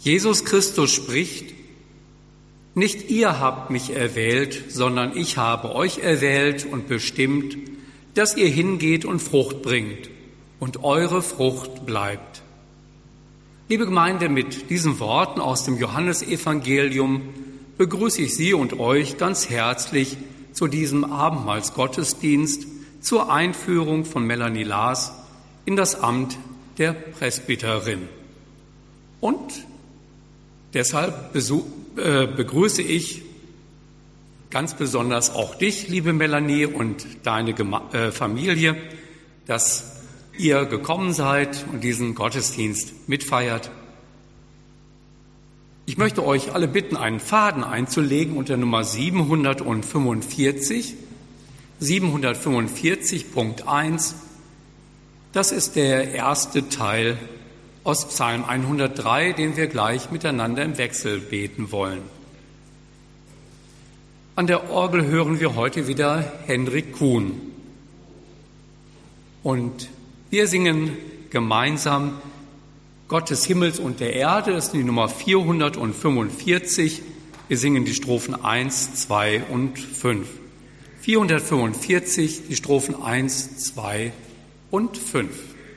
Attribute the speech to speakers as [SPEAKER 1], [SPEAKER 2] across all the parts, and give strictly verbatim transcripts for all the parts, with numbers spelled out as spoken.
[SPEAKER 1] Jesus Christus spricht: Nicht ihr habt mich erwählt, sondern ich habe euch erwählt und bestimmt, dass ihr hingeht und Frucht bringt und eure Frucht bleibt. Liebe Gemeinde, mit diesen Worten aus dem Johannesevangelium begrüße ich Sie und euch ganz herzlich zu diesem Abendmahlsgottesdienst zur Einführung von Melanie Lars in das Amt der Presbyterin. Und deshalb begrüße ich ganz besonders auch dich, liebe Melanie, und deine Familie, dass ihr gekommen seid und diesen Gottesdienst mitfeiert. Ich möchte euch alle bitten, einen Faden einzulegen unter Nummer siebenhundertfünfundvierzig, siebenhundertfünfundvierzig Punkt eins. Das ist der erste Teil aus Psalm hundertdrei, den wir gleich miteinander im Wechsel beten wollen. An der Orgel hören wir heute wieder Henrik Kuhn. Und wir singen gemeinsam Gott des Himmels und der Erde, das ist die Nummer vierhundertfünfundvierzig. Wir singen die Strophen eins, zwei und fünf. vierhundertfünfundvierzig, die Strophen eins, zwei und fünf.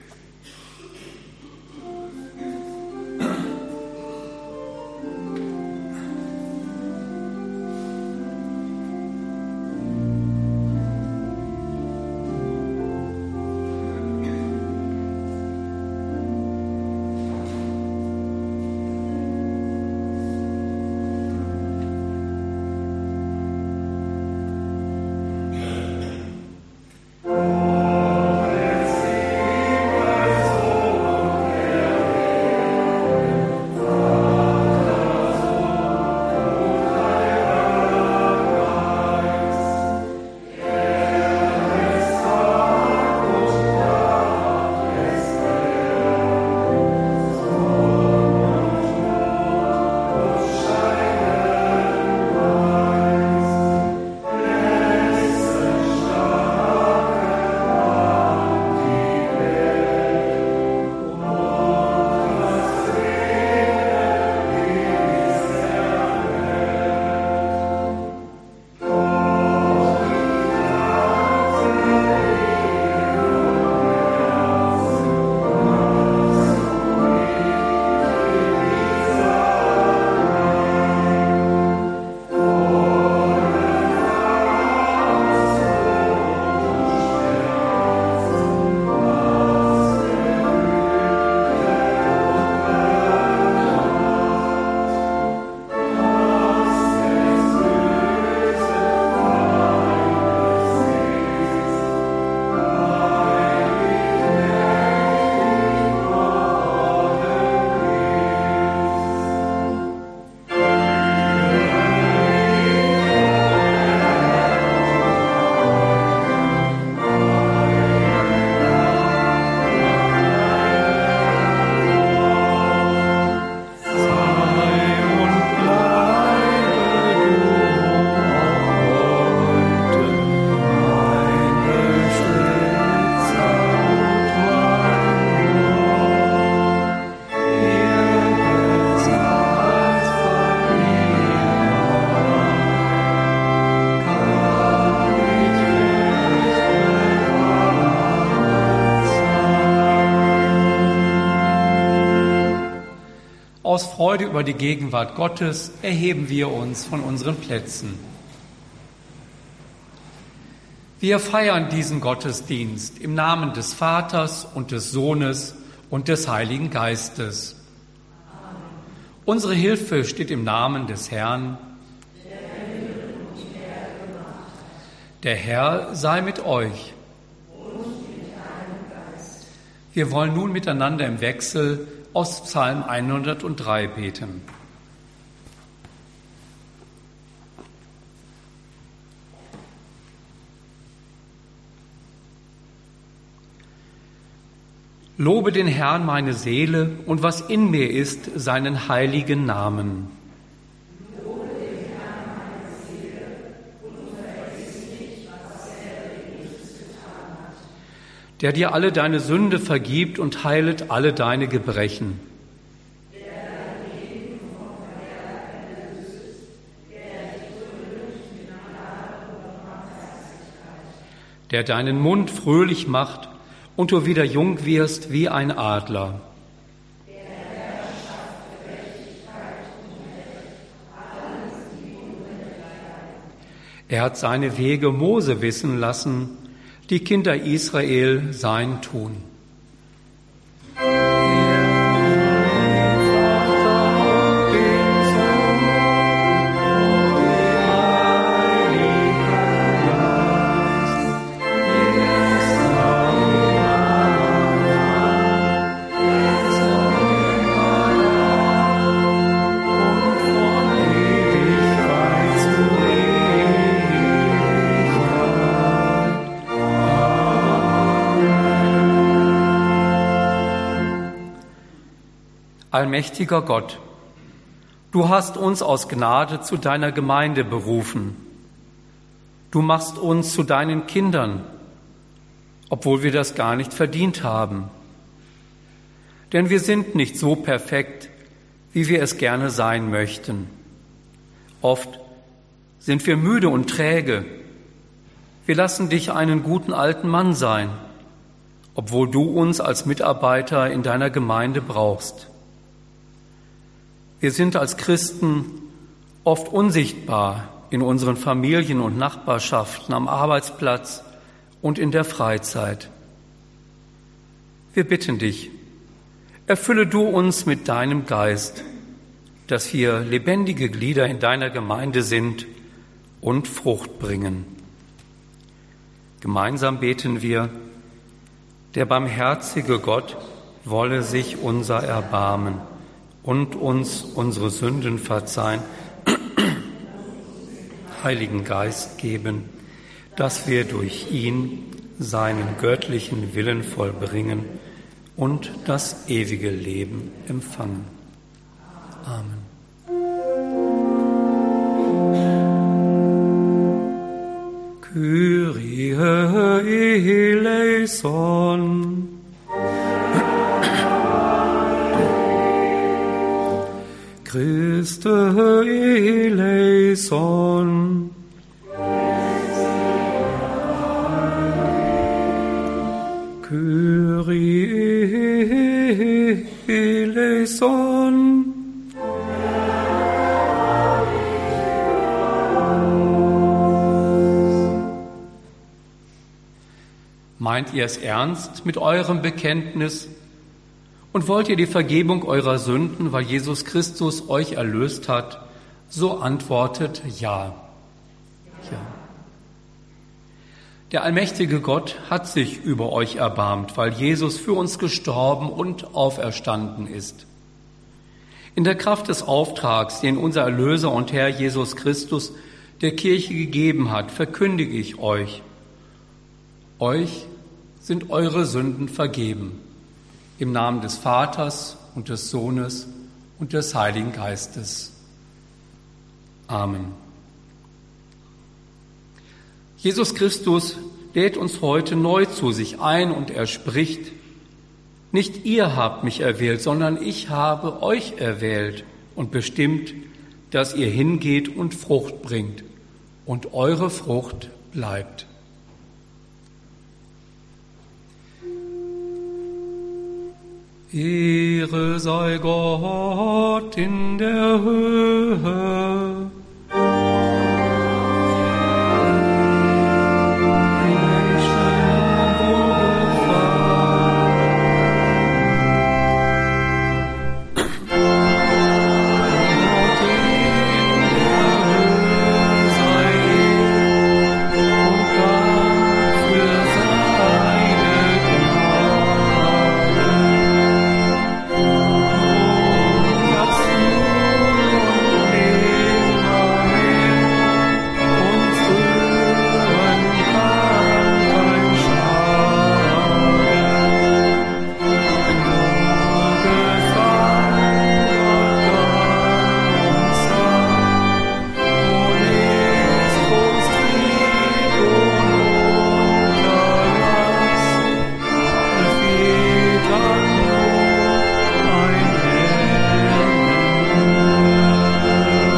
[SPEAKER 1] Aus Freude über die Gegenwart Gottes erheben wir uns von unseren Plätzen. Wir feiern diesen Gottesdienst im Namen des Vaters und des Sohnes und des Heiligen Geistes. Amen. Unsere Hilfe steht im Namen des Herrn. Der Herr sei mit euch. Und mit deinem Geist. Wir wollen nun miteinander im Wechsel aus Psalm hundertdrei beten. Lobe den Herrn meine Seele und was in mir ist, seinen heiligen Namen. Lobe den Herrn meine Seele und vergiss nicht, was er dir Gutes getan hat. Der dir alle deine Sünde vergibt und heilet alle deine Gebrechen. Der dein Leben der deinen Mund fröhlich macht und du wieder jung wirst wie ein Adler. Er hat seine Wege Mose wissen lassen, die Kinder Israel sein Tun. Allmächtiger Gott, du hast uns aus Gnade zu deiner Gemeinde berufen. Du machst uns zu deinen Kindern, obwohl wir das gar nicht verdient haben. Denn wir sind nicht so perfekt, wie wir es gerne sein möchten. Oft sind wir müde und träge. Wir lassen dich einen guten alten Mann sein, obwohl du uns als Mitarbeiter in deiner Gemeinde brauchst. Wir sind als Christen oft unsichtbar in unseren Familien und Nachbarschaften, am Arbeitsplatz und in der Freizeit. Wir bitten dich, erfülle du uns mit deinem Geist, dass wir lebendige Glieder in deiner Gemeinde sind und Frucht bringen. Gemeinsam beten wir, der barmherzige Gott wolle sich unser erbarmen und uns unsere Sünden verzeihen, Heiligen Geist geben, dass wir durch ihn seinen göttlichen Willen vollbringen und das ewige Leben empfangen. Amen. Kyrie eleison. Christe eleison. Kyrie eleison. Meint ihr es ernst mit eurem Bekenntnis? Und wollt ihr die Vergebung eurer Sünden, weil Jesus Christus euch erlöst hat, so antwortet ja. Ja. Der allmächtige Gott hat sich über euch erbarmt, weil Jesus für uns gestorben und auferstanden ist. In der Kraft des Auftrags, den unser Erlöser und Herr Jesus Christus der Kirche gegeben hat, verkündige ich euch: Euch sind eure Sünden vergeben. Im Namen des Vaters und des Sohnes und des Heiligen Geistes. Amen. Jesus Christus lädt uns heute neu zu sich ein und er spricht: Nicht ihr habt mich erwählt, sondern ich habe euch erwählt und bestimmt, dass ihr hingeht und Frucht bringt und eure Frucht bleibt. Ehre sei Gott in der Höhe.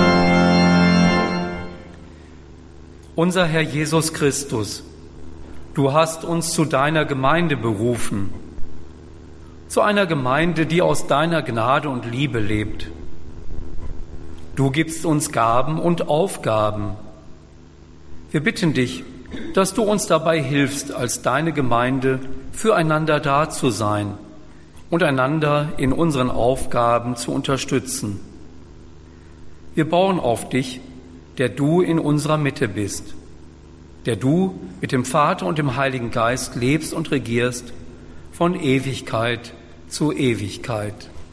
[SPEAKER 1] Unser Herr Jesus Christus, Du hast uns zu deiner Gemeinde berufen, zu einer Gemeinde, die aus deiner Gnade und Liebe lebt. Du gibst uns Gaben und Aufgaben. Wir bitten dich, dass du uns dabei hilfst, als deine Gemeinde füreinander da zu sein und einander in unseren Aufgaben zu unterstützen. Wir bauen auf dich, der du in unserer Mitte bist, der du mit dem Vater und dem Heiligen Geist lebst und regierst von Ewigkeit zu Ewigkeit.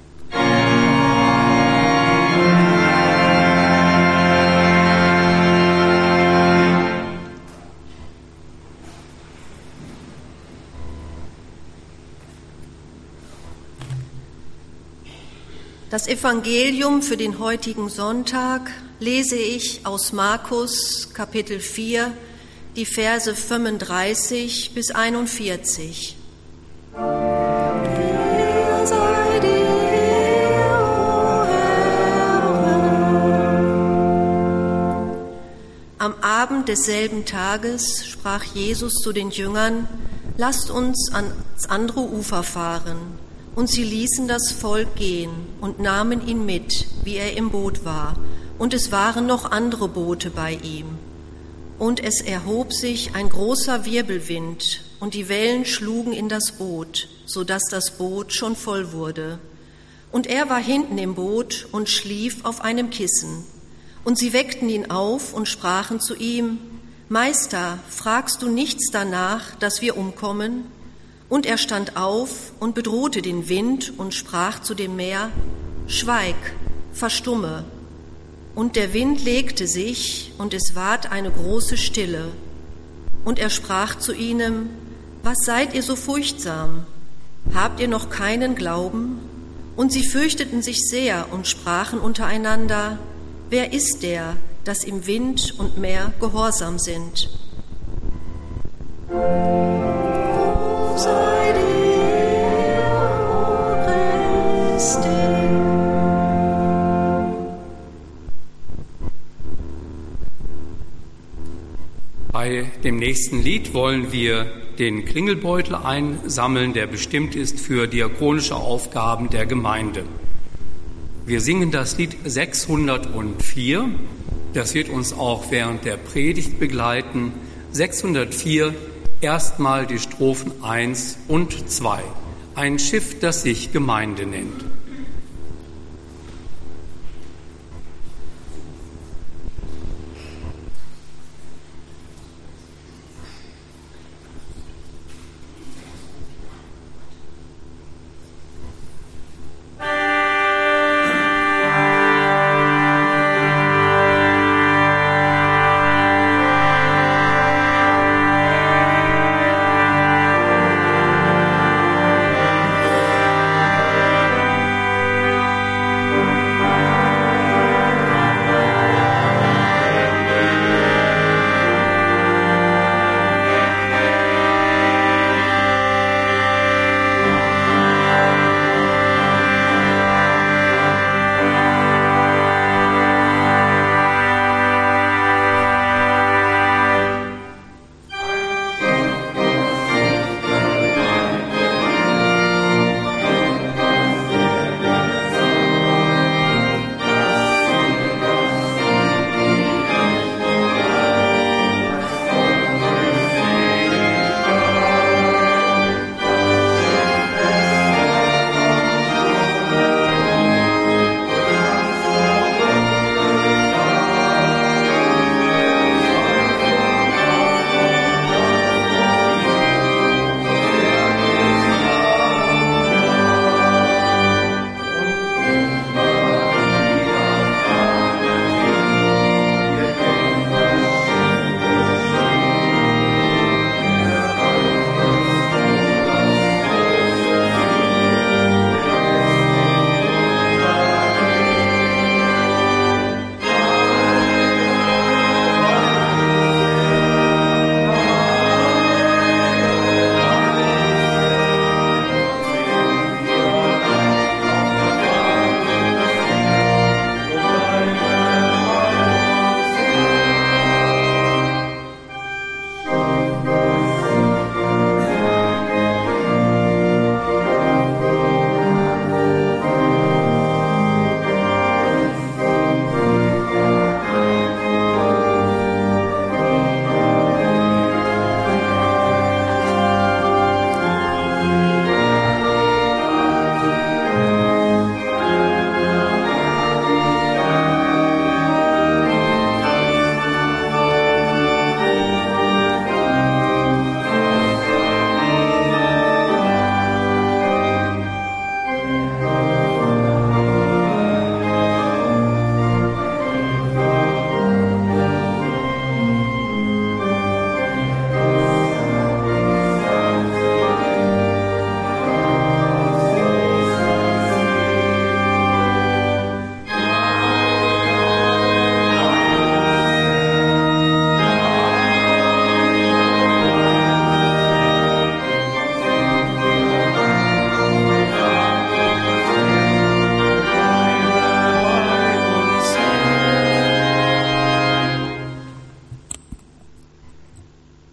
[SPEAKER 2] Das Evangelium für den heutigen Sonntag lese ich aus Markus Kapitel vier, die Verse fünfunddreißig bis einundvierzig. Dir sei die Ehre, Herr. Am Abend desselben Tages sprach Jesus zu den Jüngern: Lasst uns ans andere Ufer fahren. Und sie ließen das Volk gehen und nahmen ihn mit, wie er im Boot war. Und es waren noch andere Boote bei ihm. Und es erhob sich ein großer Wirbelwind, und die Wellen schlugen in das Boot, so dass das Boot schon voll wurde. Und er war hinten im Boot und schlief auf einem Kissen. Und sie weckten ihn auf und sprachen zu ihm: Meister, fragst du nichts danach, dass wir umkommen? Und er stand auf und bedrohte den Wind und sprach zu dem Meer: Schweig, verstumme. Und der Wind legte sich, und es ward eine große Stille. Und er sprach zu ihnen: Was seid ihr so furchtsam? Habt ihr noch keinen Glauben? Und sie fürchteten sich sehr und sprachen untereinander: Wer ist der, dass ihm Wind und Meer gehorsam sind? Sei dir, O Christi.
[SPEAKER 1] Bei dem nächsten Lied wollen wir den Klingelbeutel einsammeln, der bestimmt ist für diakonische Aufgaben der Gemeinde. Wir singen das Lied sechshundertvier. Das wird uns auch während der Predigt begleiten. sechshundertvier, erstmal die Strophen eins und zwei. Ein Schiff, das sich Gemeinde nennt.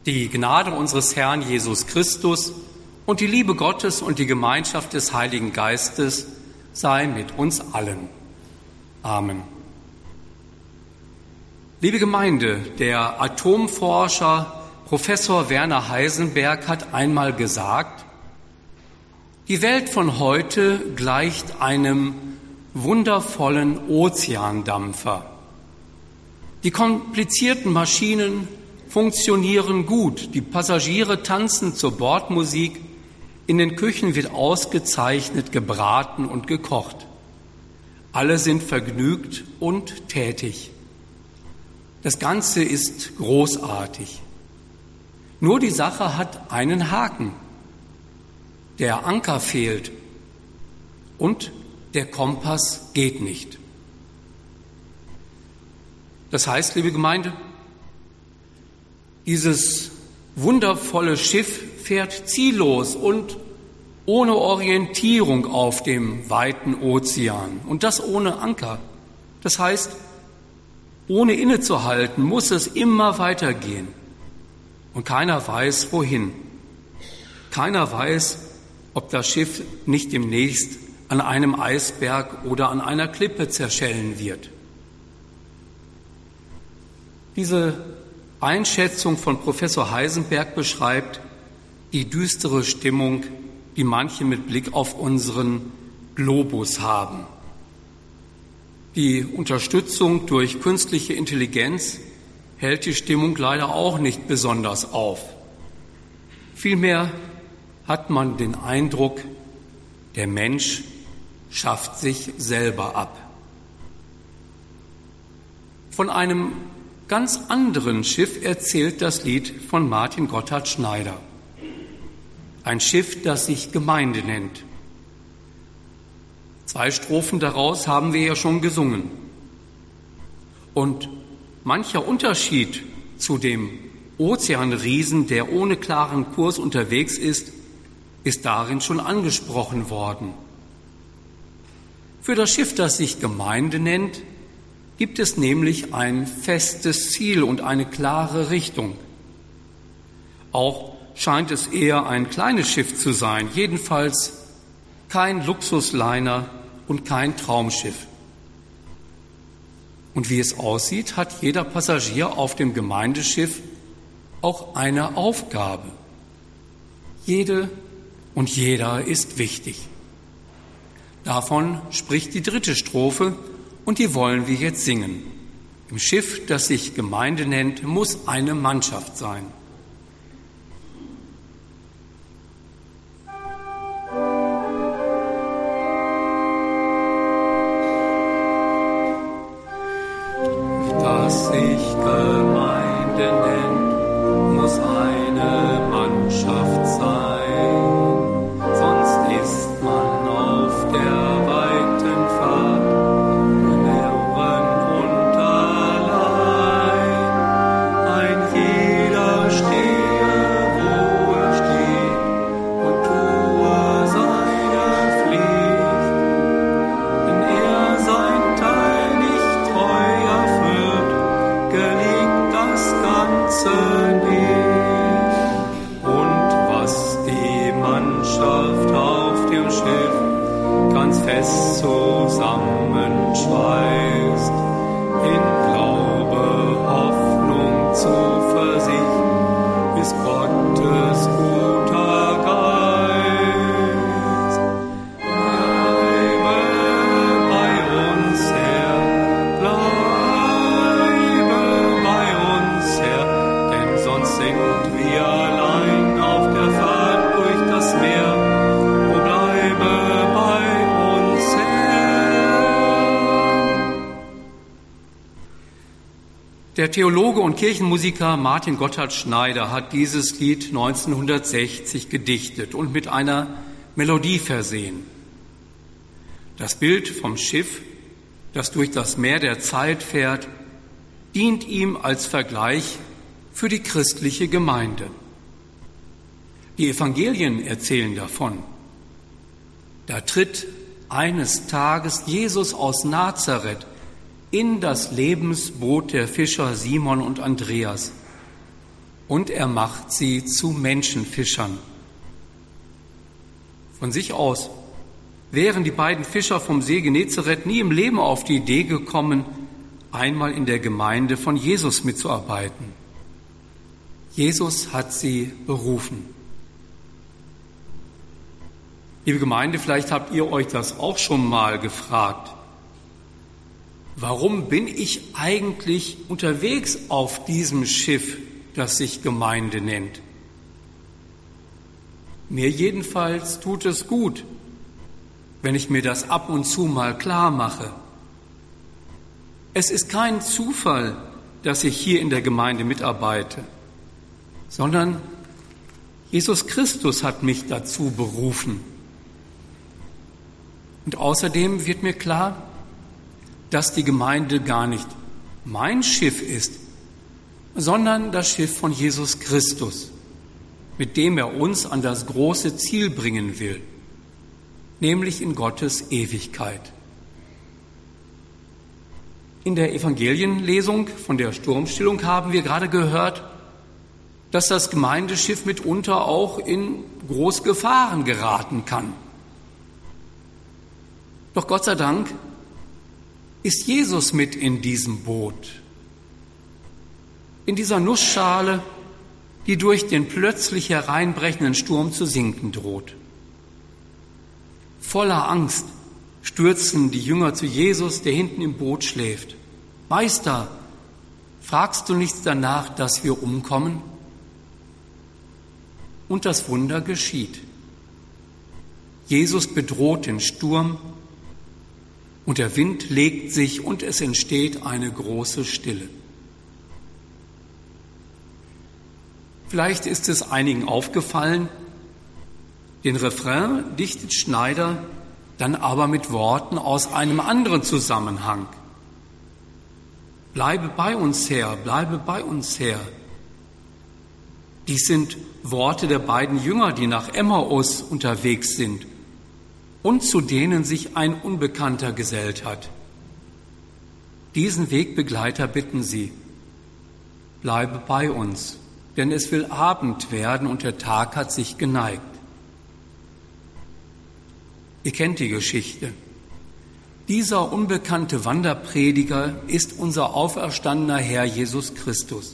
[SPEAKER 1] Die Gnade unseres Herrn Jesus Christus und die Liebe Gottes und die Gemeinschaft des Heiligen Geistes sei mit uns allen. Amen. Liebe Gemeinde, der Atomforscher Professor Werner Heisenberg hat einmal gesagt, die Welt von heute gleicht einem wundervollen Ozeandampfer. Die komplizierten Maschinen funktionieren gut, die Passagiere tanzen zur Bordmusik, in den Küchen wird ausgezeichnet gebraten und gekocht. Alle sind vergnügt und tätig. Das Ganze ist großartig. Nur die Sache hat einen Haken. Der Anker fehlt und der Kompass geht nicht. Das heißt, liebe Gemeinde, dieses wundervolle Schiff fährt ziellos und ohne Orientierung auf dem weiten Ozean und das ohne Anker. Das heißt, ohne innezuhalten muss es immer weitergehen und keiner weiß, wohin. Keiner weiß, ob das Schiff nicht demnächst an einem Eisberg oder an einer Klippe zerschellen wird. Diese Einschätzung von Professor Heisenberg beschreibt die düstere Stimmung, die manche mit Blick auf unseren Globus haben. Die Unterstützung durch künstliche Intelligenz hält die Stimmung leider auch nicht besonders auf. Vielmehr hat man den Eindruck, der Mensch schafft sich selber ab. Von einem ganz anderen Schiff erzählt das Lied von Martin Gotthard Schneider. Ein Schiff, das sich Gemeinde nennt. Zwei Strophen daraus haben wir ja schon gesungen. Und mancher Unterschied zu dem Ozeanriesen, der ohne klaren Kurs unterwegs ist, ist darin schon angesprochen worden. Für das Schiff, das sich Gemeinde nennt, gibt es nämlich ein festes Ziel und eine klare Richtung. Auch scheint es eher ein kleines Schiff zu sein, jedenfalls kein Luxusliner und kein Traumschiff. Und wie es aussieht, hat jeder Passagier auf dem Gemeindeschiff auch eine Aufgabe. Jede und jeder ist wichtig. Davon spricht die dritte Strophe, und die wollen wir jetzt singen. Im Schiff, das sich Gemeinde nennt, muss eine Mannschaft sein. Das sich Gemeinde nennt, muss eine Mannschaft sein, sonst ist man auf der weiten Fahrt fest zusammenschweißt, in Glaube, Hoffnung, Zuversicht, ist Gottes guter Geist. Bleibe bei uns, Herr, bleibe bei uns, Herr, denn sonst sind wir allein auf der Fahrt durch das Meer. O bleibe bei uns, Der Theologe und Kirchenmusiker Martin Gotthard Schneider hat dieses Lied neunzehnhundertsechzig gedichtet und mit einer Melodie versehen. Das Bild vom Schiff, das durch das Meer der Zeit fährt, dient ihm als Vergleich für die christliche Gemeinde. Die Evangelien erzählen davon. Da tritt eines Tages Jesus aus Nazareth in das Lebensboot der Fischer Simon und Andreas. und er macht sie zu Menschenfischern. Von sich aus wären die beiden Fischer vom See Genezareth nie im Leben auf die Idee gekommen, einmal in der Gemeinde von Jesus mitzuarbeiten. Jesus hat sie berufen. Liebe Gemeinde, vielleicht habt ihr euch das auch schon mal gefragt. Warum bin ich eigentlich unterwegs auf diesem Schiff, das sich Gemeinde nennt? Mir jedenfalls tut es gut, wenn ich mir das ab und zu mal klar mache. Es ist kein Zufall, dass ich hier in der Gemeinde mitarbeite, sondern Jesus Christus hat mich dazu berufen. Und außerdem wird mir klar, dass die Gemeinde gar nicht mein Schiff ist, sondern das Schiff von Jesus Christus, mit dem er uns an das große Ziel bringen will, nämlich in Gottes Ewigkeit. In der Evangelienlesung von der Sturmstillung haben wir gerade gehört, dass das Gemeindeschiff mitunter auch in große Gefahren geraten kann. Doch Gott sei Dank ist Jesus mit in diesem Boot, in dieser Nussschale, die durch den plötzlich hereinbrechenden Sturm zu sinken droht. Voller Angst stürzen die Jünger zu Jesus, der hinten im Boot schläft. Meister, fragst du nichts danach, dass wir umkommen? Und das Wunder geschieht. Jesus bedroht den Sturm und der Wind legt sich und es entsteht eine große Stille. Vielleicht ist es einigen aufgefallen, den Refrain dichtet Schneider dann aber mit Worten aus einem anderen Zusammenhang. Bleibe bei uns, Herr, bleibe bei uns, Herr. Dies sind Worte der beiden Jünger, die nach Emmaus unterwegs sind und zu denen sich ein Unbekannter gesellt hat. Diesen Wegbegleiter bitten sie, bleibe bei uns, denn es will Abend werden und der Tag hat sich geneigt. Ihr kennt die Geschichte. Dieser unbekannte Wanderprediger ist unser auferstandener Herr Jesus Christus.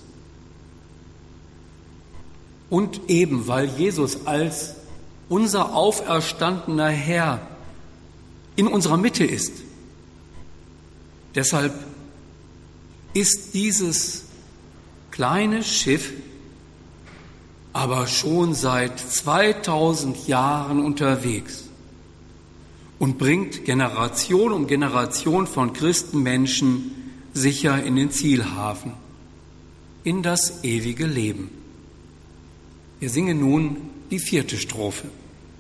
[SPEAKER 1] Und eben weil Jesus als unser auferstandener Herr in unserer Mitte ist, deshalb ist dieses kleine Schiff aber schon seit zweitausend Jahren unterwegs und bringt Generation um Generation von Christenmenschen sicher in den Zielhafen, in das ewige Leben. Wir singen nun die vierte Strophe.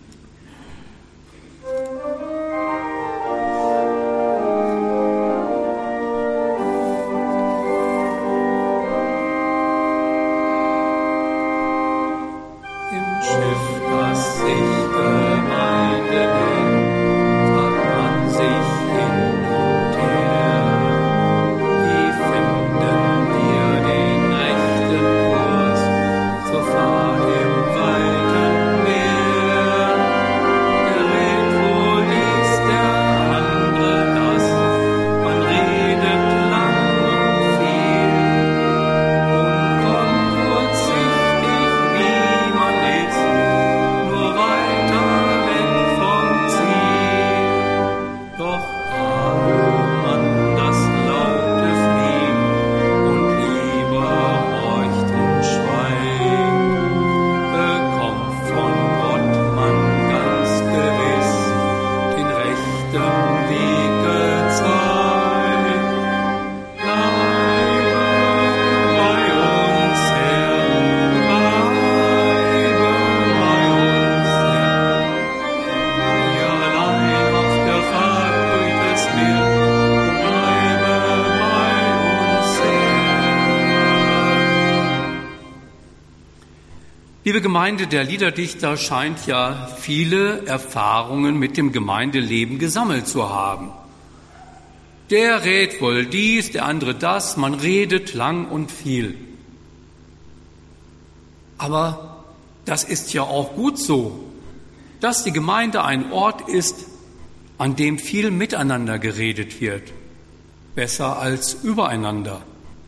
[SPEAKER 1] Liebe Gemeinde, der Liederdichter scheint ja viele Erfahrungen mit dem Gemeindeleben gesammelt zu haben. Der rät wohl dies, der andere das, man redet lang und viel. Aber das ist ja auch gut so, dass die Gemeinde ein Ort ist, an dem viel miteinander geredet wird, besser als übereinander.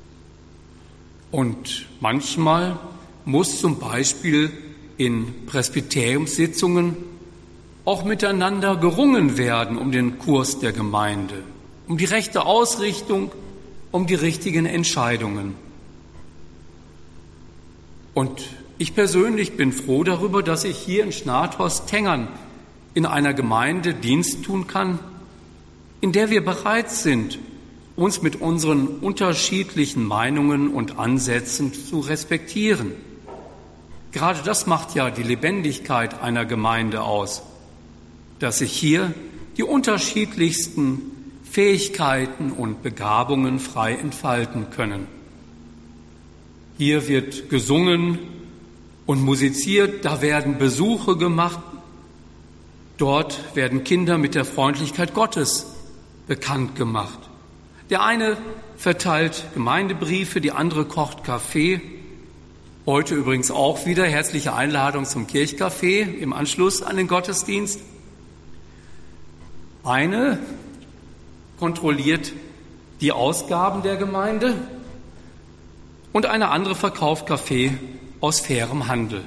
[SPEAKER 1] Und manchmal muss zum Beispiel in Presbyteriumssitzungen auch miteinander gerungen werden um den Kurs der Gemeinde, um die rechte Ausrichtung, um die richtigen Entscheidungen. Und ich persönlich bin froh darüber, dass ich hier in Schnathorst-Tengern in einer Gemeinde Dienst tun kann, in der wir bereit sind, uns mit unseren unterschiedlichen Meinungen und Ansätzen zu respektieren. Gerade das macht ja die Lebendigkeit einer Gemeinde aus, dass sich hier die unterschiedlichsten Fähigkeiten und Begabungen frei entfalten können. Hier wird gesungen und musiziert, da werden Besuche gemacht, dort werden Kinder mit der Freundlichkeit Gottes bekannt gemacht. Der eine verteilt Gemeindebriefe, die andere kocht Kaffee. Heute übrigens auch wieder herzliche Einladung zum Kirchcafé im Anschluss an den Gottesdienst. Eine kontrolliert die Ausgaben der Gemeinde und eine andere verkauft Kaffee aus fairem Handel.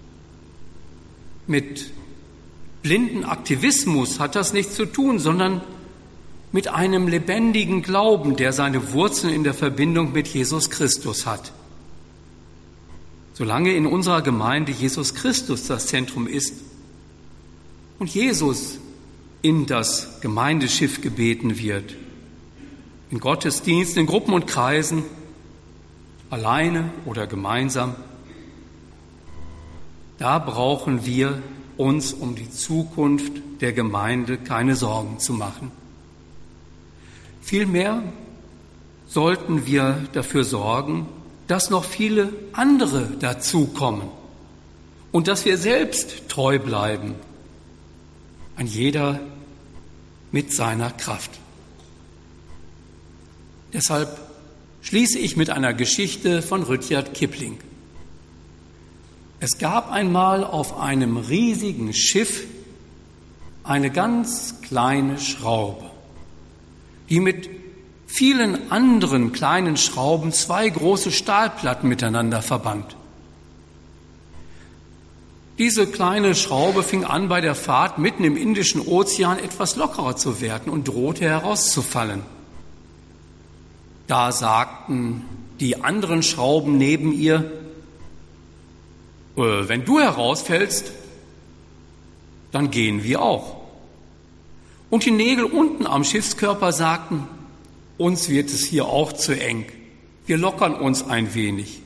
[SPEAKER 1] Mit blinden Aktivismus hat das nichts zu tun, sondern mit einem lebendigen Glauben, der seine Wurzeln in der Verbindung mit Jesus Christus hat. Solange in unserer Gemeinde Jesus Christus das Zentrum ist und Jesus in das Gemeindeschiff gebeten wird, in Gottesdiensten, in Gruppen und Kreisen, alleine oder gemeinsam, da brauchen wir uns um die Zukunft der Gemeinde keine Sorgen zu machen. Vielmehr sollten wir dafür sorgen, dass noch viele andere dazukommen und dass wir selbst treu bleiben, ein jeder mit seiner Kraft. Deshalb schließe ich mit einer Geschichte von Rudyard Kipling. Es gab einmal auf einem riesigen Schiff eine ganz kleine Schraube, die mit vielen anderen kleinen Schrauben zwei große Stahlplatten miteinander verband. Diese kleine Schraube fing an, bei der Fahrt mitten im Indischen Ozean etwas lockerer zu werden und drohte herauszufallen. Da sagten die anderen Schrauben neben ihr, äh, wenn du herausfällst, dann gehen wir auch. Und die Nägel unten am Schiffskörper sagten, uns wird es hier auch zu eng, wir lockern uns ein wenig.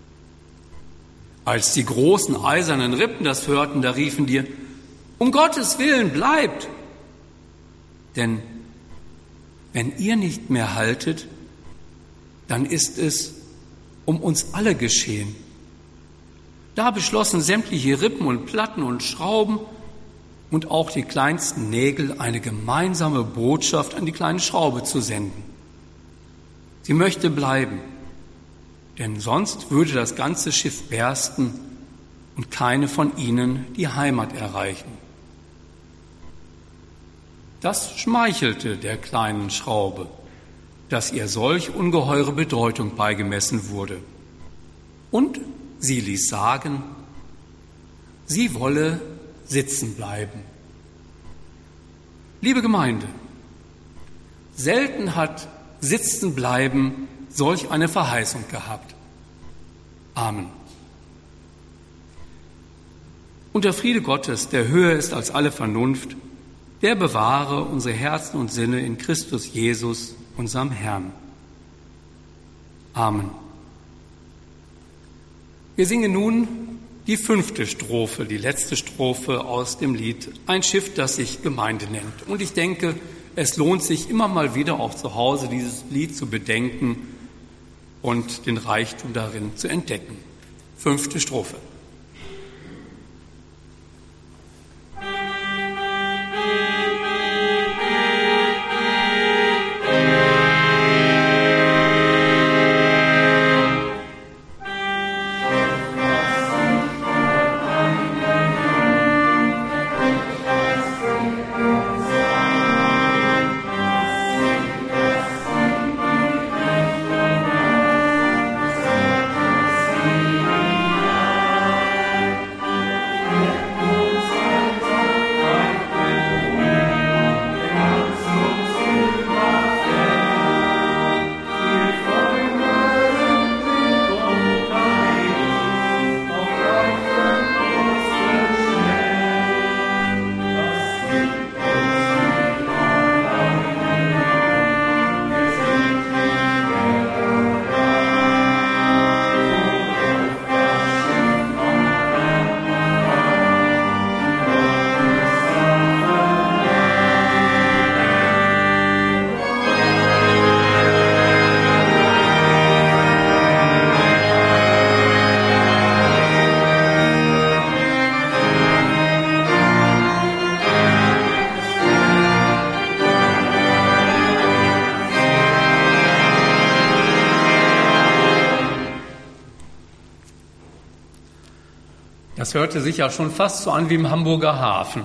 [SPEAKER 1] Als die großen eisernen Rippen das hörten, da riefen die, um Gottes Willen, bleibt! Denn wenn ihr nicht mehr haltet, dann ist es um uns alle geschehen. Da beschlossen sämtliche Rippen und Platten und Schrauben und auch die kleinsten Nägel eine gemeinsame Botschaft an die kleine Schraube zu senden. Sie möchte bleiben, denn sonst würde das ganze Schiff bersten und keine von ihnen die Heimat erreichen. Das schmeichelte der kleinen Schraube, dass ihr solch ungeheure Bedeutung beigemessen wurde. Und sie ließ sagen, sie wolle sitzen bleiben. Liebe Gemeinde, selten hat sitzen bleiben solch eine Verheißung gehabt. Amen. Und der Friede Gottes, der höher ist als alle Vernunft, der bewahre unsere Herzen und Sinne in Christus Jesus, unserem Herrn. Amen. Wir singen nun die fünfte Strophe, die letzte Strophe aus dem Lied Ein Schiff, das sich Gemeinde nennt. Und ich denke, es lohnt sich immer mal wieder auch zu Hause dieses Lied zu bedenken und den Reichtum darin zu entdecken. Fünfte Strophe.
[SPEAKER 3] Thank you.
[SPEAKER 1] Das hörte sich ja schon fast so an wie im Hamburger Hafen.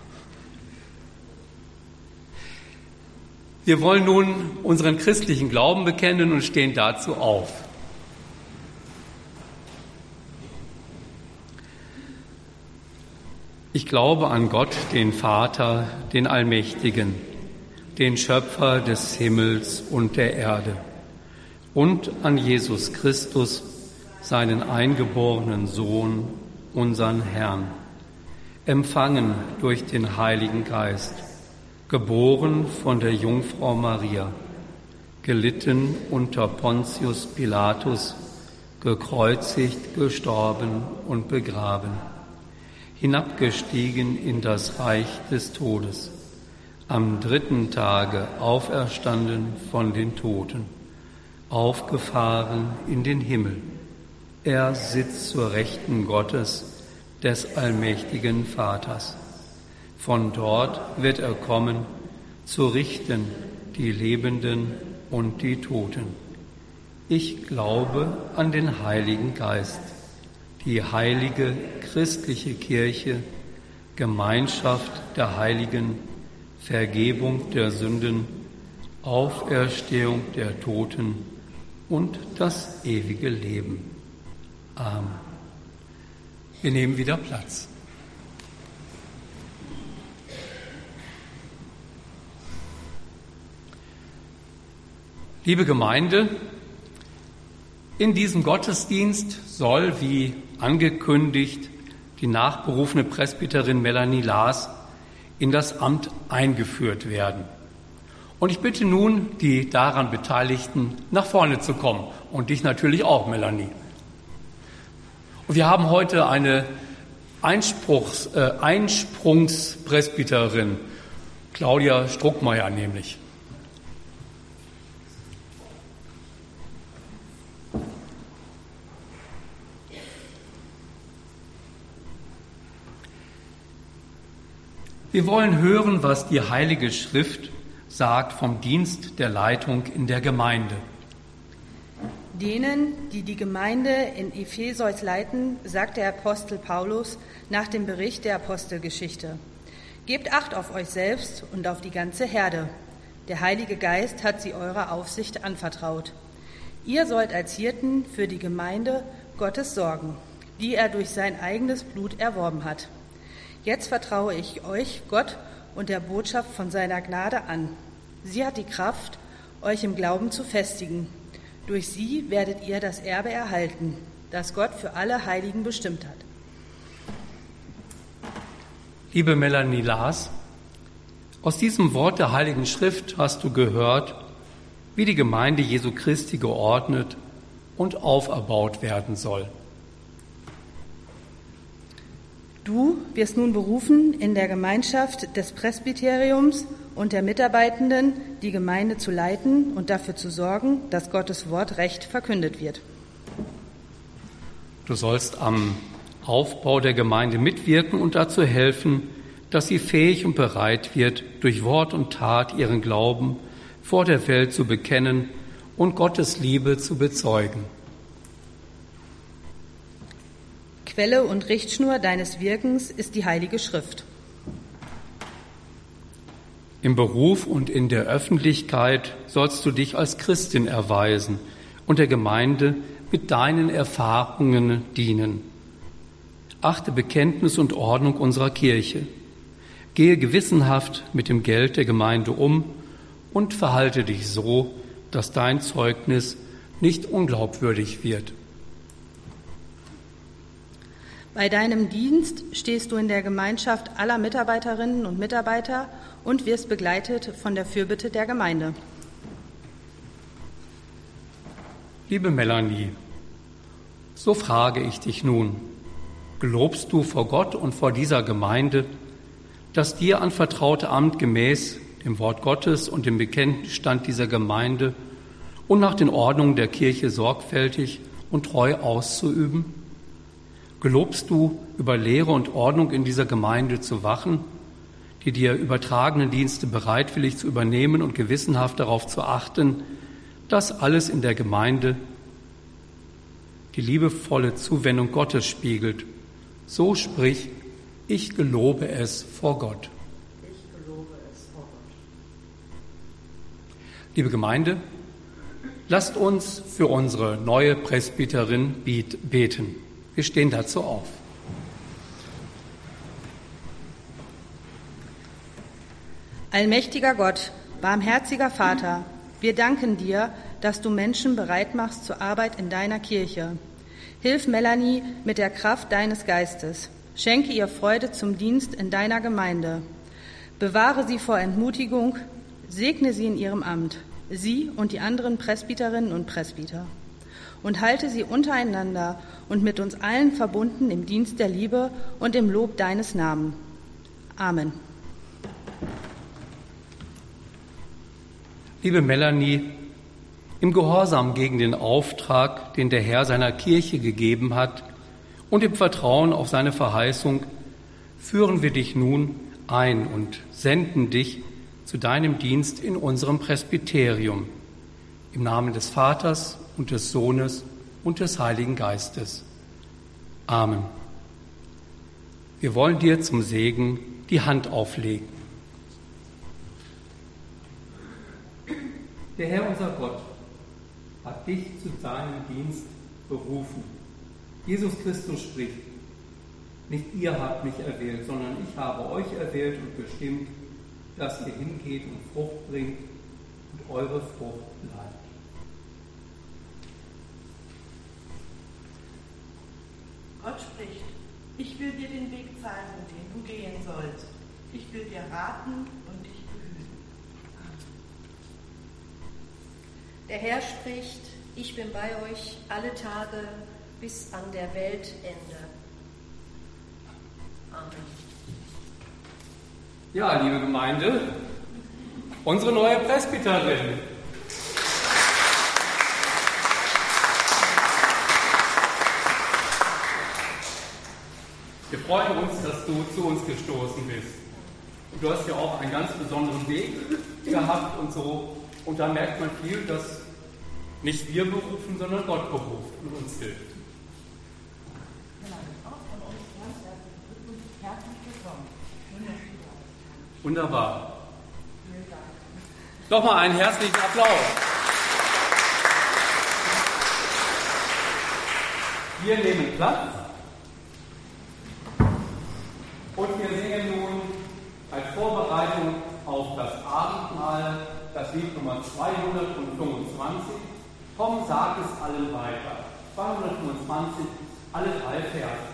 [SPEAKER 1] Wir wollen nun unseren christlichen Glauben bekennen und stehen dazu auf. Ich glaube an Gott, den Vater, den Allmächtigen, den Schöpfer des Himmels und der Erde, und an Jesus Christus, seinen eingeborenen Sohn, unseren Herrn, empfangen durch den Heiligen Geist, geboren von der Jungfrau Maria, gelitten unter Pontius Pilatus, gekreuzigt, gestorben und begraben, hinabgestiegen in das Reich des Todes, am dritten Tage auferstanden von den Toten, aufgefahren in den Himmel. Er sitzt zur Rechten Gottes, des allmächtigen Vaters. Von dort wird er kommen, zu richten die Lebenden und die Toten. Ich glaube an den Heiligen Geist, die heilige christliche Kirche, Gemeinschaft der Heiligen, Vergebung der Sünden, Auferstehung der Toten und das ewige Leben. Amen. Wir nehmen wieder Platz. Liebe Gemeinde, in diesem Gottesdienst soll, wie angekündigt, die nachberufene Presbyterin Melanie Laas in das Amt eingeführt werden. Und ich bitte nun die daran Beteiligten, nach vorne zu kommen. Und dich natürlich auch, Melanie. Und wir haben heute eine Einspruchs, äh, Einsprungspresbyterin, Claudia Struckmeier nämlich. Wir wollen hören, was die Heilige Schrift sagt vom Dienst der Leitung in der Gemeinde.
[SPEAKER 3] Denen, die die Gemeinde in Ephesus leiten, sagt der Apostel Paulus nach dem Bericht der Apostelgeschichte: Gebt Acht auf euch selbst und auf die ganze Herde. Der Heilige Geist hat sie eurer Aufsicht anvertraut. Ihr sollt als Hirten für die Gemeinde Gottes sorgen, die er durch sein eigenes Blut erworben hat. Jetzt vertraue ich euch Gott und der Botschaft von seiner Gnade an. Sie hat die Kraft, euch im Glauben zu festigen. Durch sie werdet ihr das Erbe erhalten, das Gott für alle Heiligen bestimmt hat.
[SPEAKER 1] Liebe Melanie Laas, aus diesem Wort der Heiligen Schrift hast du gehört, wie die Gemeinde Jesu Christi geordnet und auferbaut werden soll.
[SPEAKER 3] Du wirst nun berufen, in der Gemeinschaft des Presbyteriums und der Mitarbeitenden die Gemeinde zu leiten und dafür zu sorgen, dass Gottes Wort recht verkündet wird.
[SPEAKER 1] Du sollst am Aufbau der Gemeinde mitwirken und dazu helfen, dass sie fähig und bereit wird, durch Wort und Tat ihren Glauben vor der Welt zu bekennen und Gottes Liebe zu bezeugen.
[SPEAKER 3] Quelle und Richtschnur deines Wirkens ist die Heilige Schrift.
[SPEAKER 1] Im Beruf und in der Öffentlichkeit sollst du dich als Christin erweisen und der Gemeinde mit deinen Erfahrungen dienen. Achte Bekenntnis und Ordnung unserer Kirche. Gehe gewissenhaft mit dem Geld der Gemeinde um und verhalte dich so, dass dein Zeugnis nicht unglaubwürdig wird.
[SPEAKER 3] Bei deinem Dienst stehst du in der Gemeinschaft aller Mitarbeiterinnen und Mitarbeiter und wirst begleitet von der Fürbitte der Gemeinde.
[SPEAKER 1] Liebe Melanie, so frage ich dich nun, gelobst du vor Gott und vor dieser Gemeinde, das dir anvertraute Amt gemäß dem Wort Gottes und dem Bekenntnisstand dieser Gemeinde und nach den Ordnungen der Kirche sorgfältig und treu auszuüben? Gelobst du, über Lehre und Ordnung in dieser Gemeinde zu wachen, die dir übertragenen Dienste bereitwillig zu übernehmen und gewissenhaft darauf zu achten, dass alles in der Gemeinde die liebevolle Zuwendung Gottes spiegelt So sprich, ich gelobe es vor Gott.
[SPEAKER 2] Ich gelobe es vor Gott.
[SPEAKER 1] Liebe Gemeinde, lasst uns für unsere neue Presbyterin beten. Wir stehen dazu auf.
[SPEAKER 3] Allmächtiger Gott, barmherziger Vater, wir danken dir, dass du Menschen bereit machst zur Arbeit in deiner Kirche. Hilf Melanie mit der Kraft deines Geistes. Schenke ihr Freude zum Dienst in deiner Gemeinde. Bewahre sie vor Entmutigung, segne sie in ihrem Amt, sie und die anderen Presbyterinnen und Presbyter. Und halte sie untereinander und mit uns allen verbunden im Dienst der Liebe und im Lob deines Namens. Amen.
[SPEAKER 1] Liebe Melanie, im Gehorsam gegen den Auftrag, den der Herr seiner Kirche gegeben hat, und im Vertrauen auf seine Verheißung führen wir dich nun ein und senden dich zu deinem Dienst in unserem Presbyterium. Im Namen des Vaters und des Sohnes und des Heiligen Geistes. Amen. Wir wollen dir zum Segen die Hand auflegen. Der Herr, unser Gott, hat dich zu seinem Dienst berufen. Jesus Christus spricht, nicht ihr habt mich erwählt, sondern ich habe euch erwählt und bestimmt, dass ihr hingeht und Frucht bringt und eure Frucht bleibt.
[SPEAKER 4] Gott spricht, ich will dir den Weg zeigen, den du gehen sollst. Ich will dir raten und dich behüten.
[SPEAKER 2] Der Herr spricht, ich bin bei euch alle Tage bis an der Weltende. Amen.
[SPEAKER 1] Ja, liebe Gemeinde, unsere neue Presbyterin. Wir freuen uns, dass du zu uns gestoßen bist. Und du hast ja auch einen ganz besonderen Weg gehabt und so. Und da merkt man viel, dass nicht wir berufen, sondern Gott beruft und uns hilft. Wunderbar. Nochmal einen herzlichen Applaus. Wir nehmen Platz und wir singen nun als Vorbereitung auf das Abendmahl das Lied Nummer zweihundertfünfundzwanzig. Komm, sag es allen weiter. zweihundertfünfundzwanzig, alle drei Verse.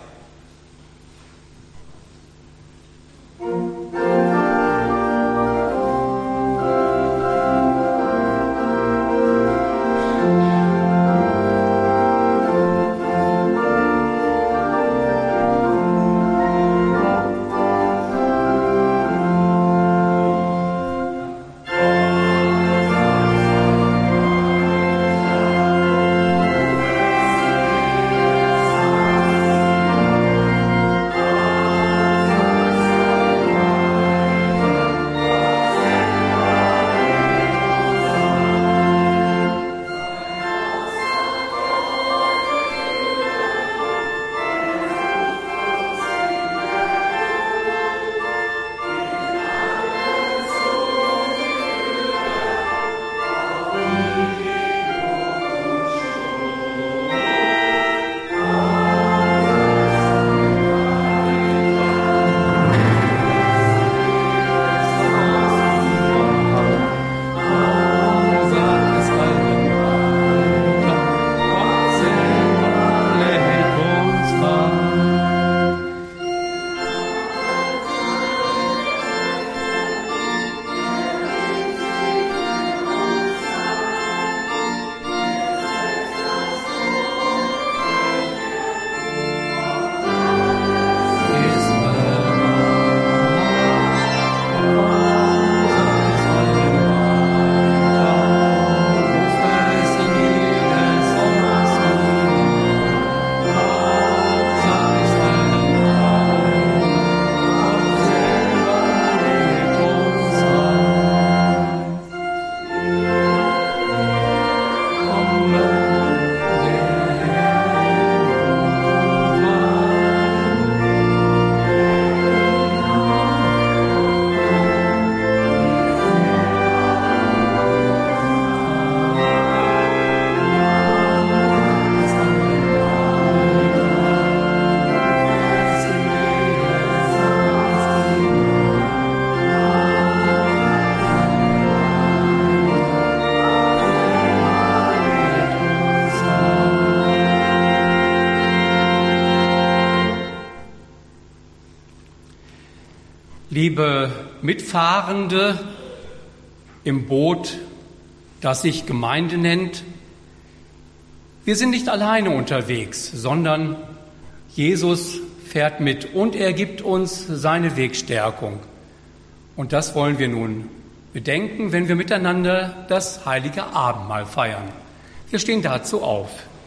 [SPEAKER 1] Liebe Mitfahrende im Boot, das sich Gemeinde nennt, wir sind nicht alleine unterwegs, sondern Jesus fährt mit und er gibt uns seine Wegstärkung. Und das wollen wir nun bedenken, wenn wir miteinander das heilige Abendmahl feiern. Wir stehen dazu auf.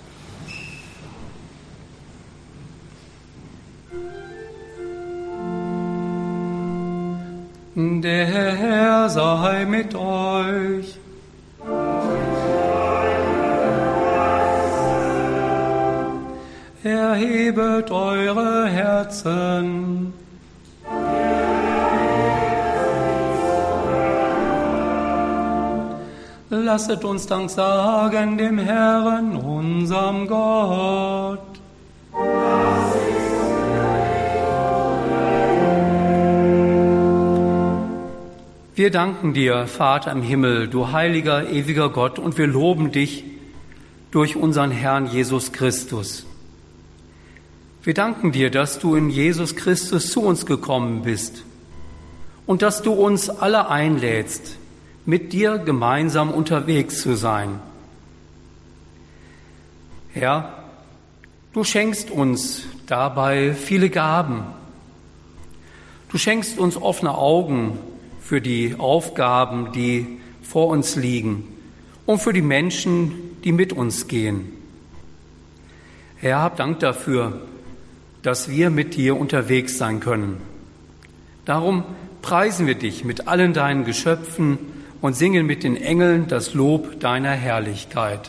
[SPEAKER 1] Der Herr sei mit euch. Erhebet eure Herzen. Lasset uns Dank sagen dem Herrn, unserem Gott. Wir danken dir, Vater im Himmel, du heiliger, ewiger Gott, und wir loben dich durch unseren Herrn Jesus Christus. Wir danken dir, dass du in Jesus Christus zu uns gekommen bist und dass du uns alle einlädst, mit dir gemeinsam unterwegs zu sein. Herr, du schenkst uns dabei viele Gaben. Du schenkst uns offene Augen für die Aufgaben, die vor uns liegen und für die Menschen, die mit uns gehen. Herr, hab Dank dafür, dass wir mit dir unterwegs sein können. Darum preisen wir dich mit allen deinen Geschöpfen und singen mit den Engeln das Lob deiner Herrlichkeit.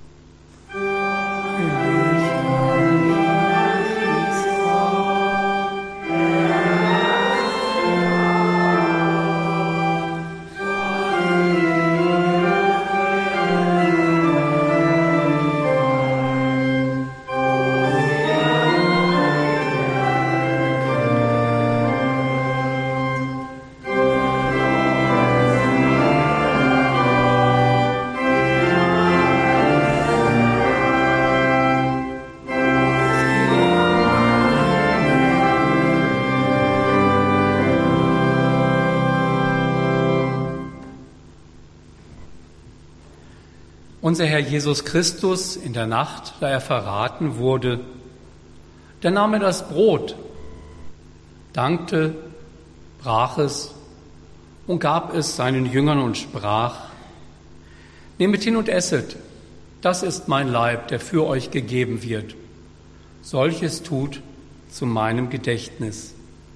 [SPEAKER 1] Unser Herr Jesus Christus in der Nacht, da er verraten wurde, da nahm er das Brot, dankte, brach es und gab es seinen Jüngern und sprach: Nehmet hin und esset, das ist mein Leib, der für euch gegeben wird. Solches tut zu meinem Gedächtnis.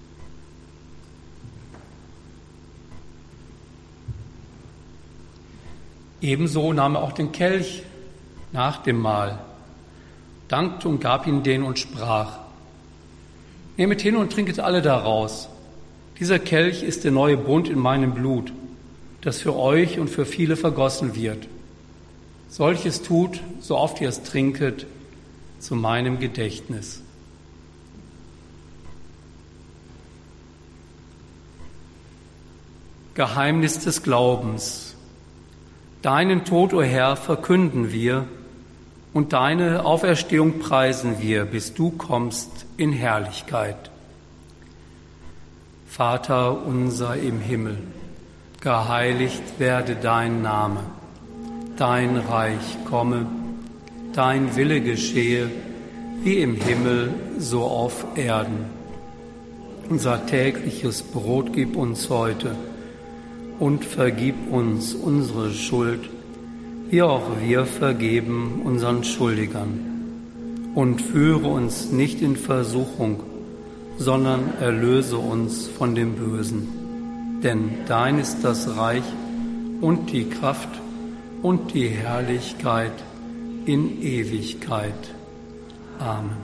[SPEAKER 1] Ebenso nahm er auch den Kelch nach dem Mahl, dankte und gab ihn denen und sprach: Nehmet hin und trinket alle daraus. Dieser Kelch ist der neue Bund in meinem Blut, das für euch und für viele vergossen wird. Solches tut, so oft ihr es trinket, zu meinem Gedächtnis. Geheimnis des Glaubens. Deinen Tod, o Herr, verkünden wir und deine Auferstehung preisen wir, bis du kommst in Herrlichkeit. Vater unser im Himmel, geheiligt werde dein Name, dein Reich komme, dein Wille geschehe, wie im Himmel, so auf Erden. Unser tägliches Brot gib uns heute und vergib uns unsere Schuld, wie auch wir vergeben unseren Schuldigern. Und führe uns nicht in Versuchung, sondern erlöse uns von dem Bösen. Denn dein ist das Reich und die Kraft und die Herrlichkeit in Ewigkeit. Amen.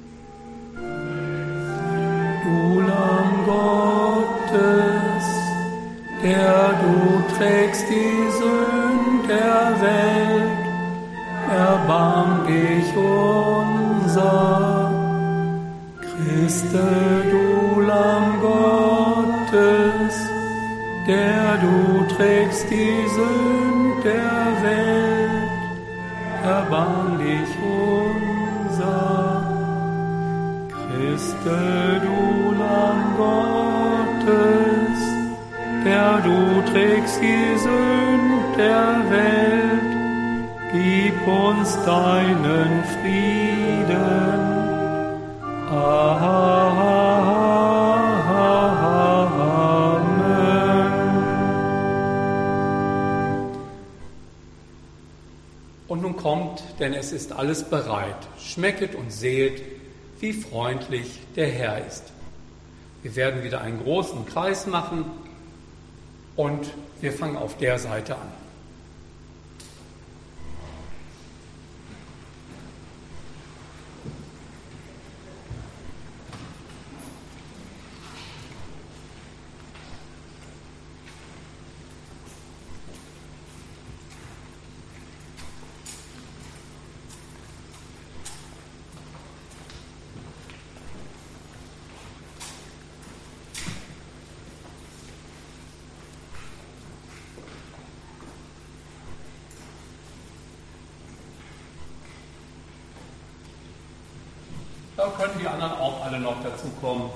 [SPEAKER 1] Du Lamm Gottes, der du trägst die Sünden der Welt, erbarm dich unser. Christe, du Lamm Gottes, der du trägst die Sünden der Welt, erbarm dich unser. Christe, du Lamm Gottes, der du trägst die Sünd der Welt, gib uns deinen Frieden. Amen. Und nun kommt, denn es ist alles bereit. Schmecket und sehet, wie freundlich der Herr ist. Wir werden wieder einen großen Kreis machen und wir fangen auf der Seite an. Da können die anderen auch alle noch dazu kommen.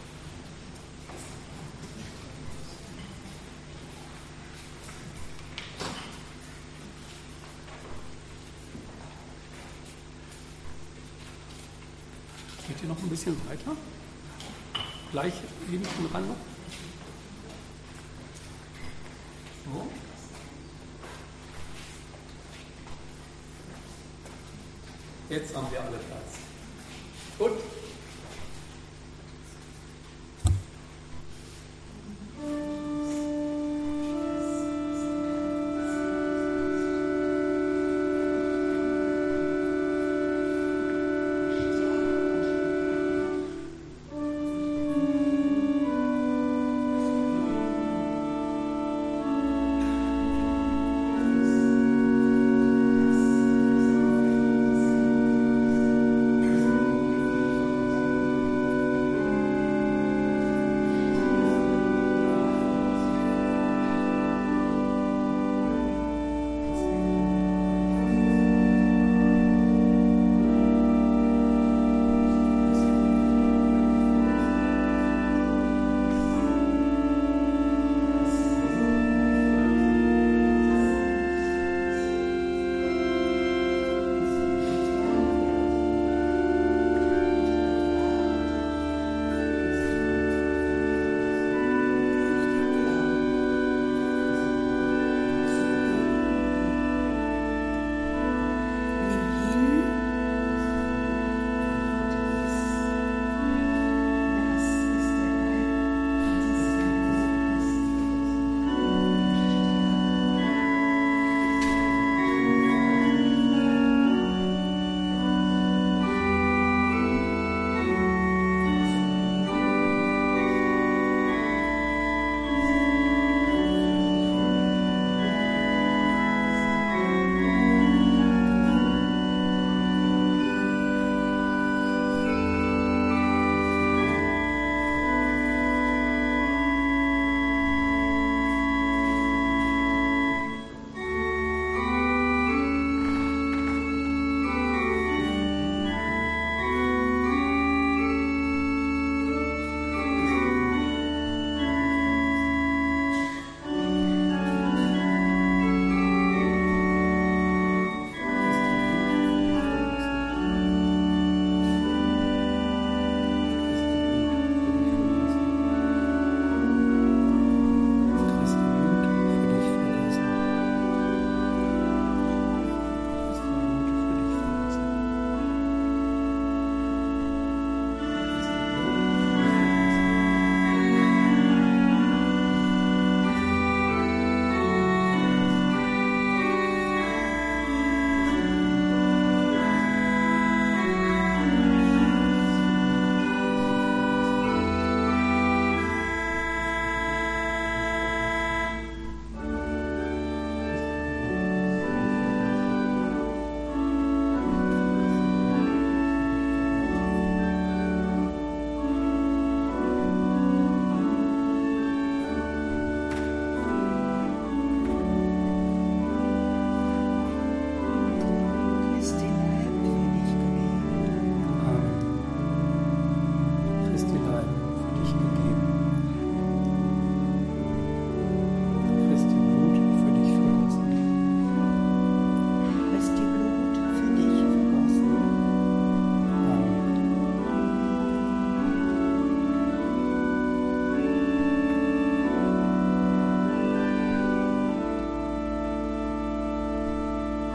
[SPEAKER 1] Geht ihr noch ein bisschen weiter? Gleich hinten ran noch? So. Jetzt haben wir alle Platz. Gut.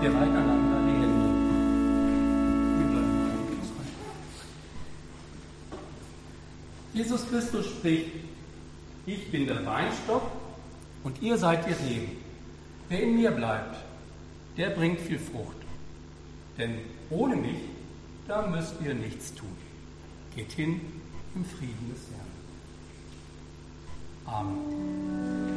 [SPEAKER 1] Wir reichen einander die Hände. Jesus Christus spricht: Ich bin der Weinstock und ihr seid die Reben. Wer in mir bleibt, der bringt viel Frucht. Denn ohne mich, da müsst ihr nichts tun. Geht hin im Frieden des Herrn. Amen.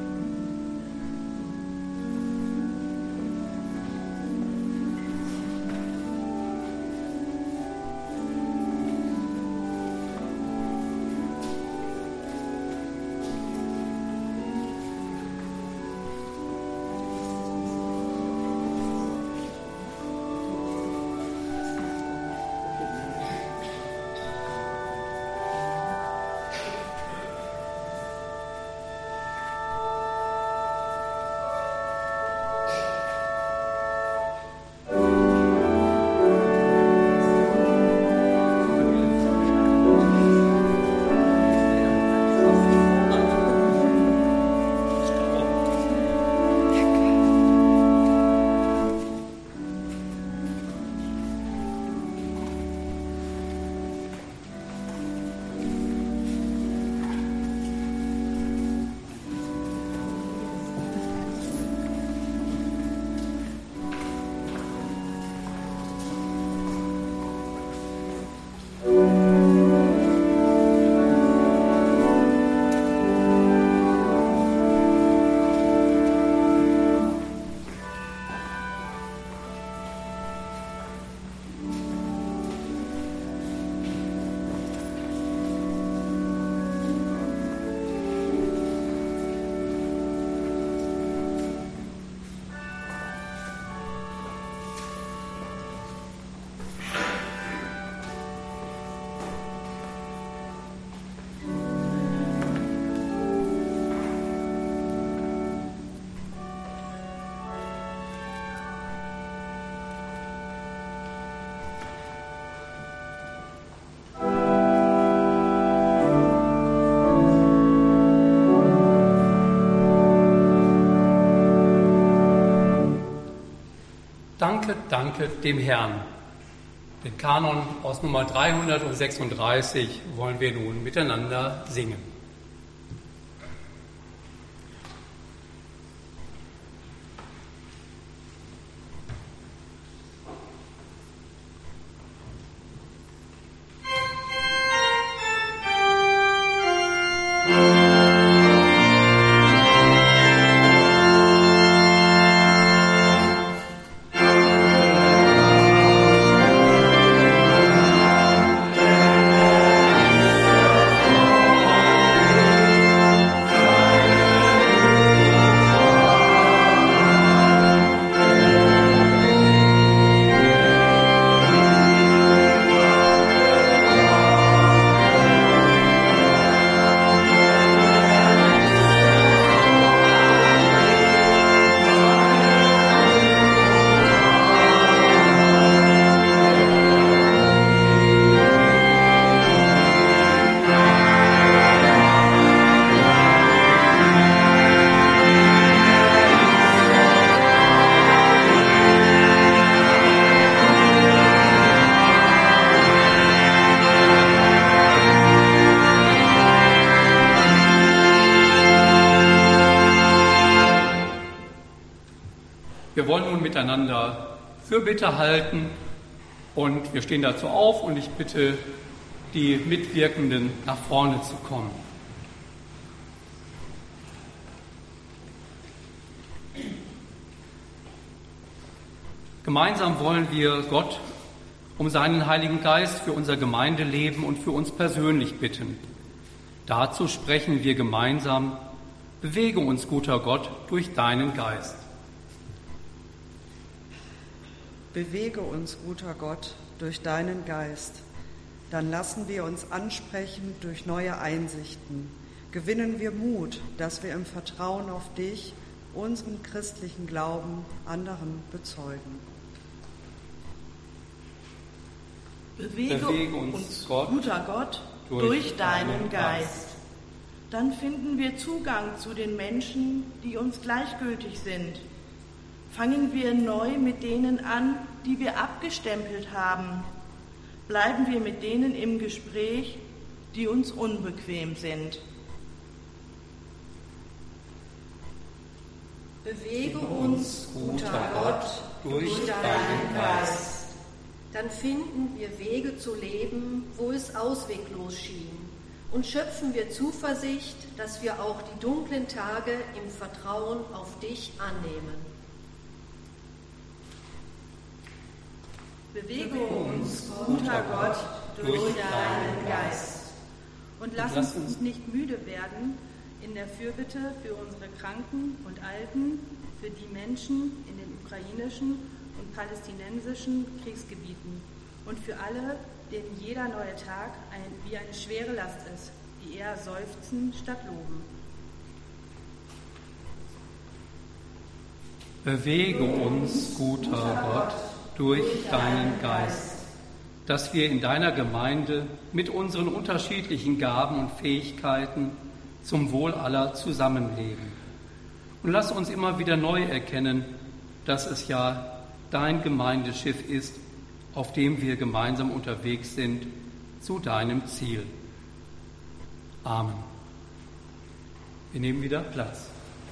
[SPEAKER 1] Danke, danke dem Herrn. Den Kanon aus Nummer dreihundertsechsunddreißig wollen wir nun miteinander singen. Wir wollen nun miteinander Fürbitte halten und wir stehen dazu auf und ich bitte die Mitwirkenden nach vorne zu kommen. Gemeinsam wollen wir Gott um seinen Heiligen Geist für unser Gemeindeleben und für uns persönlich bitten. Dazu sprechen wir gemeinsam: Bewege uns, guter Gott, durch deinen Geist.
[SPEAKER 5] Bewege uns, guter Gott, durch deinen Geist. Dann lassen wir uns ansprechen durch neue Einsichten. Gewinnen wir Mut, dass wir im Vertrauen auf dich unseren christlichen Glauben anderen bezeugen.
[SPEAKER 4] Bewege, Bewege uns, uns Gott, guter Gott, durch, durch deinen Geist. Geist. Dann finden wir Zugang zu den Menschen, die uns gleichgültig sind. Fangen wir neu mit denen an, die wir abgestempelt haben. Bleiben wir mit denen im Gespräch, die uns unbequem sind.
[SPEAKER 2] Bewege uns, guter Gott, durch deinen Geist. Dann finden wir Wege zu leben, wo es ausweglos schien. Und schöpfen wir Zuversicht, dass wir auch die dunklen Tage im Vertrauen auf dich annehmen.
[SPEAKER 3] Bewege uns, guter Gott, durch deinen Geist. Und lass uns nicht müde werden in der Fürbitte für unsere Kranken und Alten, für die Menschen in den ukrainischen und palästinensischen Kriegsgebieten und für alle, denen jeder neue Tag ein, wie eine schwere Last ist, die eher seufzen statt loben.
[SPEAKER 1] Bewege uns, guter Gott, durch deinen Geist, dass wir in deiner Gemeinde mit unseren unterschiedlichen Gaben und Fähigkeiten zum Wohl aller zusammenleben. Und lass uns immer wieder neu erkennen, dass es ja dein Gemeindeschiff ist, auf dem wir gemeinsam unterwegs sind zu deinem Ziel. Amen. Wir nehmen wieder Platz.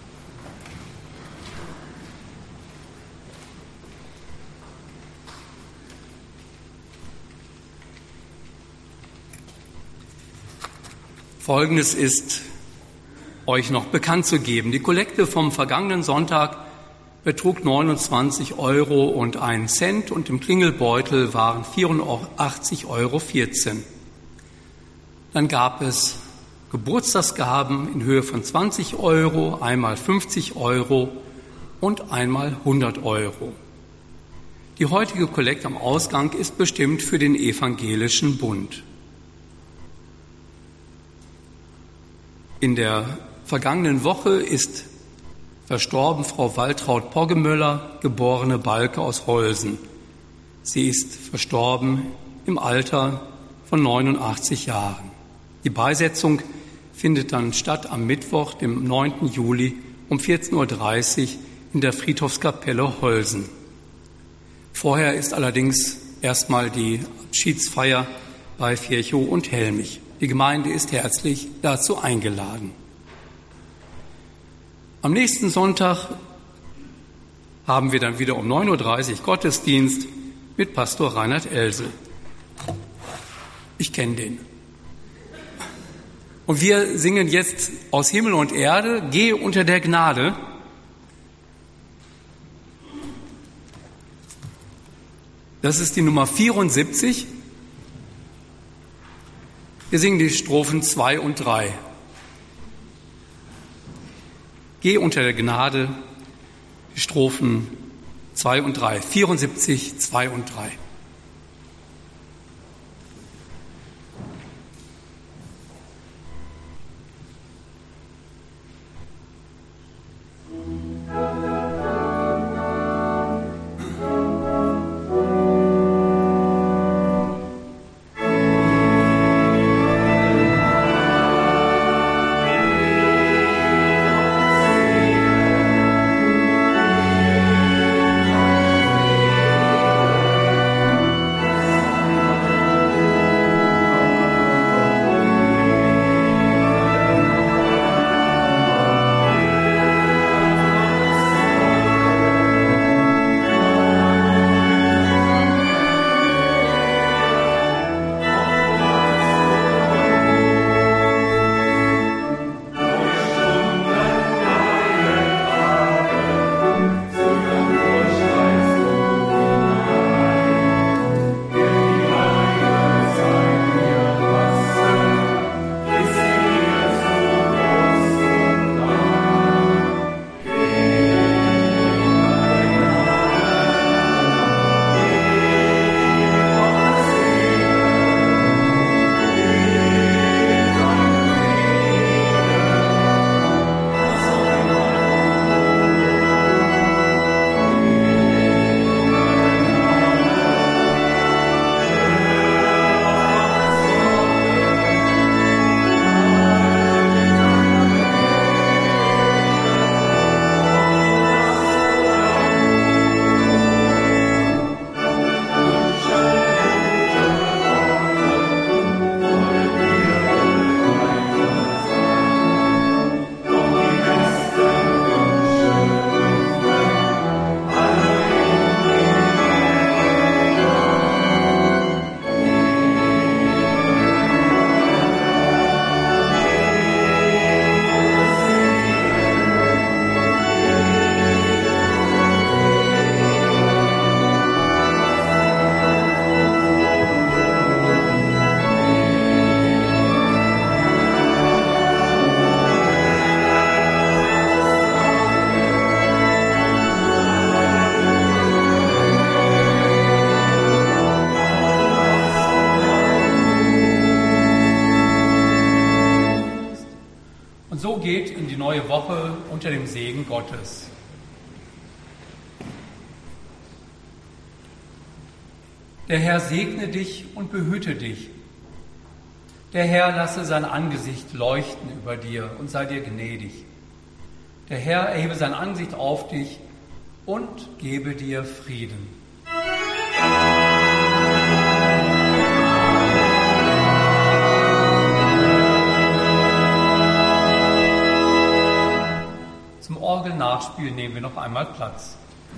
[SPEAKER 1] Folgendes ist euch noch bekannt zu geben. Die Kollekte vom vergangenen Sonntag betrug neunundzwanzig Euro und einen Cent und im Klingelbeutel waren vierundachtzig Euro vierzehn. Dann gab es Geburtstagsgaben in Höhe von zwanzig Euro, einmal fünfzig Euro und einmal hundert Euro. Die heutige Kollekte am Ausgang ist bestimmt für den Evangelischen Bund. In der vergangenen Woche ist verstorben Frau Waltraud Poggemöller, geborene Balke aus Holsen. Sie ist verstorben im Alter von neunundachtzig Jahren. Die Beisetzung findet dann statt am Mittwoch, dem neunten Juli um vierzehn Uhr dreißig in der Friedhofskapelle Holsen. Vorher ist allerdings erstmal die Abschiedsfeier bei Virchow und Helmich. Die Gemeinde ist herzlich dazu eingeladen. Am nächsten Sonntag haben wir dann wieder um neun Uhr dreißig Gottesdienst mit Pastor Reinhard Elsel. Ich kenne den. Und wir singen jetzt aus Himmel und Erde, gehe unter der Gnade. Das ist die Nummer vierundsiebzig. Wir singen die Strophen zwei und drei. Geh unter der Gnade, die Strophen zwei und drei, vierundsiebzig, zwei und drei.
[SPEAKER 6] Amen.
[SPEAKER 1] neue Woche unter dem Segen Gottes. Der Herr segne dich und behüte dich. Der Herr lasse sein Angesicht leuchten über dir und sei dir gnädig. Der Herr erhebe sein Angesicht auf dich und gebe dir Frieden. Zum Orgelnachspiel nehmen wir noch einmal Platz.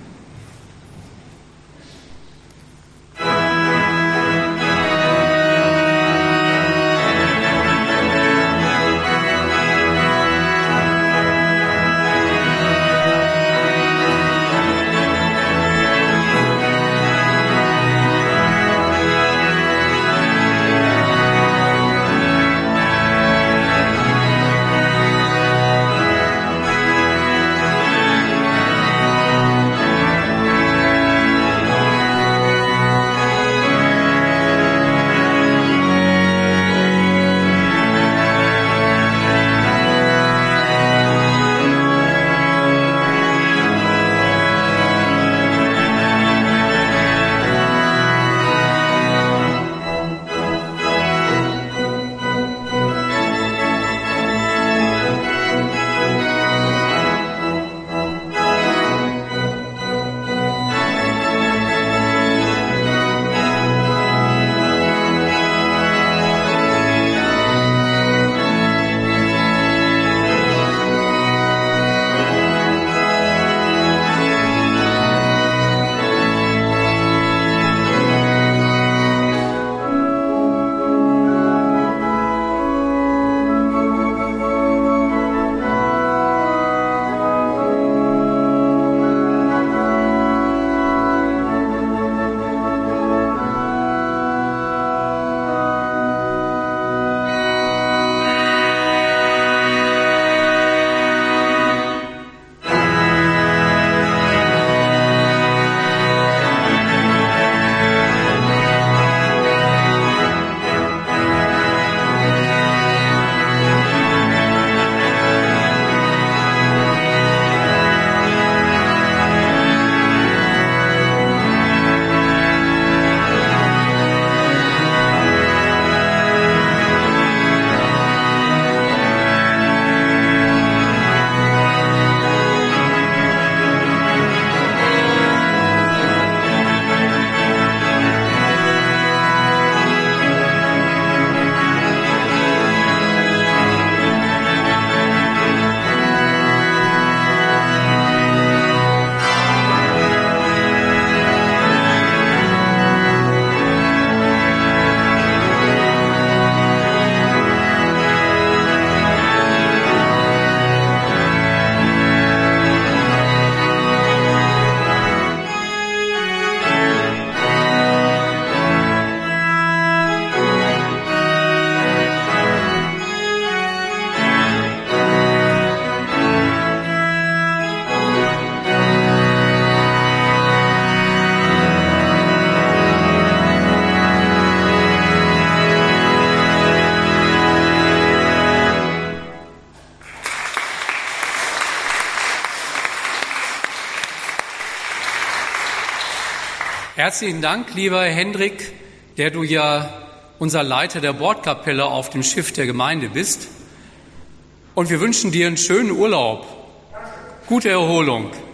[SPEAKER 1] Herzlichen Dank, lieber Hendrik, der du ja unser Leiter der Bordkapelle auf dem Schiff der Gemeinde bist. Und wir wünschen dir einen schönen Urlaub, gute Erholung.